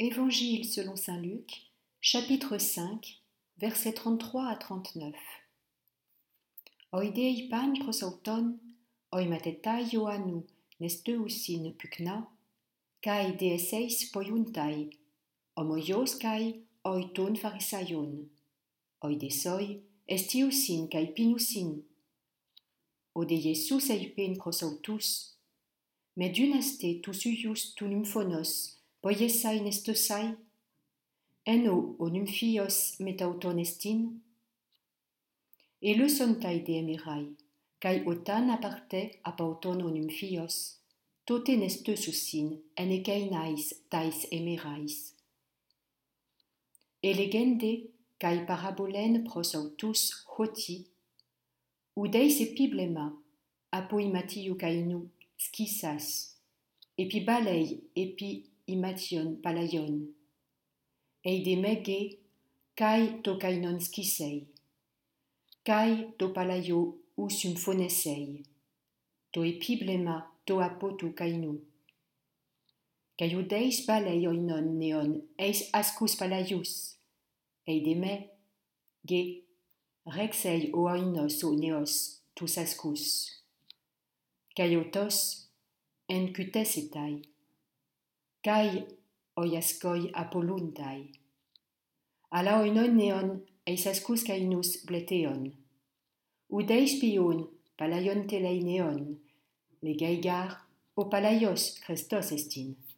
Évangile selon saint Luc, chapitre 5, versets 33 à 39. Oidei pan prosauton, oimatetai Ioannou nesteusin pukna, kai deeseis poiuntai, omoios kai oiton pharisaion, oidesoi estiusin kai pinusin. Ode Jesus eipen prosautus, medunaste tus uius tu nymphonos, poiesai nestosai, eno o nymphios metauton estin, eleusontai de emerai, kai otan aparte apauton o nymphios, tote nesteususin enekeinais tais emerais. Elegende kai parabolen prosautus hoti, udeis epiblema apoimatiu kainu skisas, epi balei epi imation palaion, eide mege kai to kainon skisei, kai to palaio ou symphonesei, to epiblema to apotu kainu. Kai udeis balei oinon neon eis ascus palaius, eide me, ge, rexei o oinos o neos tus ascus. Kai otos, en cutesetai, kai oiascoi apoluntai. Ala oinon neon eis ascus cainus bleteon. Udeis pion palaion telei neon, legaigar o palaios Christos estin.